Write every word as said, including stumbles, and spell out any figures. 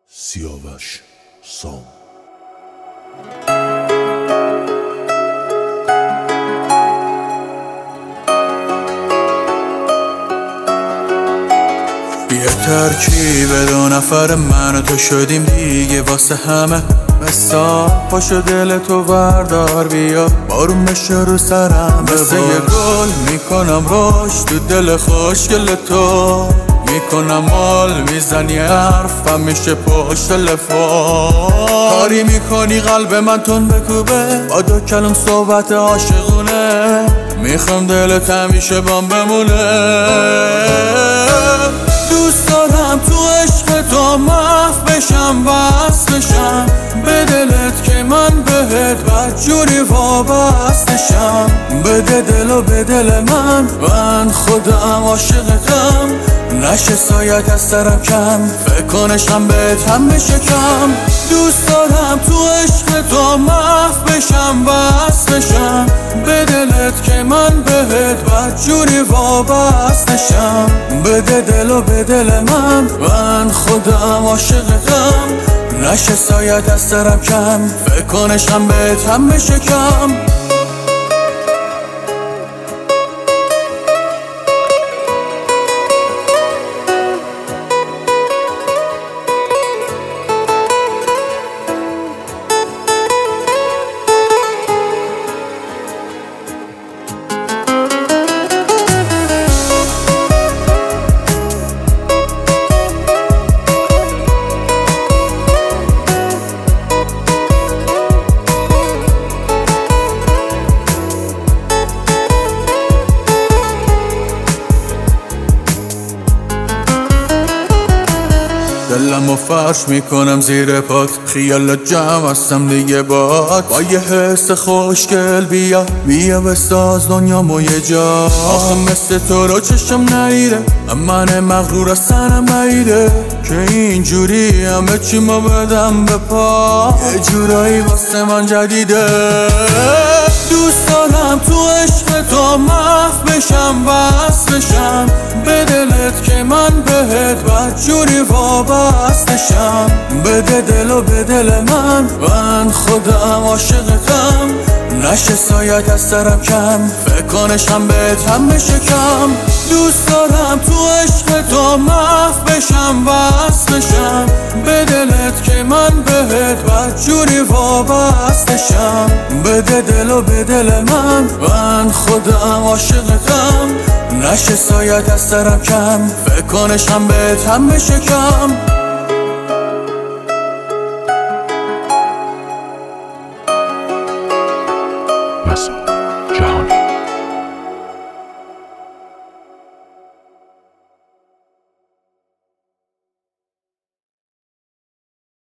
سیاوش سام. یه ترکیب دو نفر من و تو شدیم دیگه واسه همه مثال. پاشو دل تو وردار بیا بارون بشه رو سرم مثل یه گل میکنم روش تو دل خوشگل تو میکنم مال میزنی حرفم میشه پشت تلفن. کاری میکنی قلب من تون بکوبه با دو کلم صحبت عاشقونه میخوام دلت همیشه بام بمونه. دوست دارم تو عشق تو محو بشم وصل بشم به دلت که من بهت بدجوری وابستشم. بده دل و به دل من من خودم عاشقتم نشه سایت از سرم کم فکر کنشم بهت هم بشکم. دوست دارم تو عشق تو محو بشم وصل بشم به دلت که من بهت بدجوری وابستشم. بده دل و به دل من من خودم عاشقتم نشه سایت از سرم کم فکر کنشم بهت هم بشکم. دلمو فرش میکنم زیر پات خیالت جمع هستم دیگه بات با یه حس خوشگل بیا بیا بساز دنیامو یه جا. آخه مثل تو رو چشم نیره من مغرور از سرم بعیده که اینجوری همه چی ما بدم به پا یه جورایی واسه من جدیده. دوست دارم تو عشق تو محو بشم وصل بشم به دلت که من بهت بدجوری وابستشم. بده دل و به دل من من خودم عاشقتم نشه سایت از سرم کم فکر کنشم بهت هم بشکم. دوست دارم تو عشق تو محو بشم وصل بشم به دلت که من بهت بدجوری وابستشم. بده دل و به دل من من خودم عاشقتم نشه سایت از سرم کم فکر کنشم بهت هم بشکم.